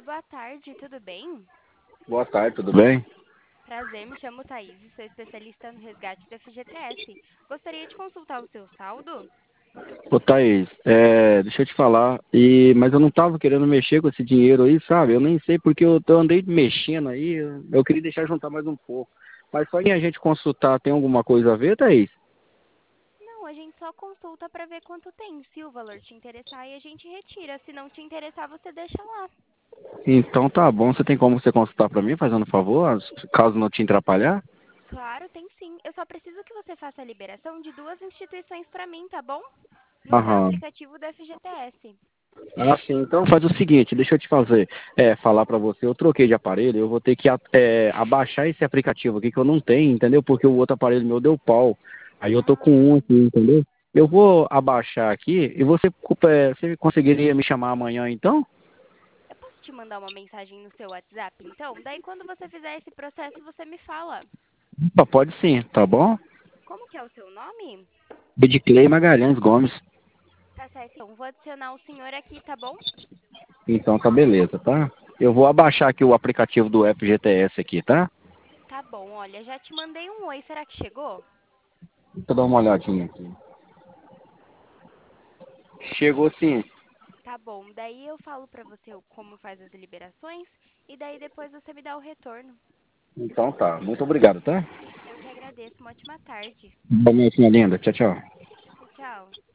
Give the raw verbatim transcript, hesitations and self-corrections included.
boa tarde, tudo bem? Boa tarde, tudo bem? Prazer, me chamo Thaís e sou especialista no resgate do F G T S. Gostaria de consultar o seu saldo? Ô Thaís, é, deixa eu te falar, e, mas eu não tava querendo mexer com esse dinheiro aí, sabe? Eu nem sei porque eu, eu andei mexendo aí, eu, eu queria deixar juntar mais um pouco. Mas só em a gente consultar tem alguma coisa a ver, Thaís? Não, a gente só consulta para ver quanto tem. Se o valor te interessar, aí a gente retira. Se não te interessar, você deixa lá. Então tá bom, você tem como você consultar pra mim, fazendo um favor, caso não te atrapalhar? Claro, tem sim. Eu só preciso que você faça a liberação de duas instituições para mim, tá bom? No seu Aham. aplicativo do F G T S. Ah, sim. Então faz o seguinte, deixa eu te fazer, é, falar pra você, eu troquei de aparelho, eu vou ter que a- é, abaixar esse aplicativo aqui que eu não tenho, entendeu? Porque o outro aparelho meu deu pau. Aí eu tô com Ah, um aqui, entendeu? Eu vou abaixar aqui e você, é, você conseguiria me chamar amanhã então? eu posso te mandar uma mensagem no seu WhatsApp, então? Daí, quando você fizer esse processo, você me fala. Opa, pode sim, tá bom? Como que é o seu nome? Edclei Magalhães Gomes. Tá certo, então vou adicionar o senhor aqui, tá bom? Então tá beleza, tá? Eu vou abaixar aqui o aplicativo do F G T S aqui, tá? Tá bom, olha, já te mandei um oi, será que chegou? Deixa eu dar uma olhadinha aqui. Chegou sim. Tá bom, daí eu falo pra você o- como faz as liberações e daí depois você me dá o retorno. Então tá, muito obrigado, tá? Eu que agradeço, uma ótima tarde. Boa noite, minha linda. Tchau, tchau. Tchau, tchau.